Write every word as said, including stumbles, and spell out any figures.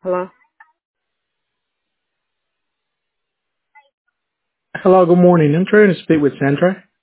Hello? Hello, good morning. I'm trying to speak with Sandra.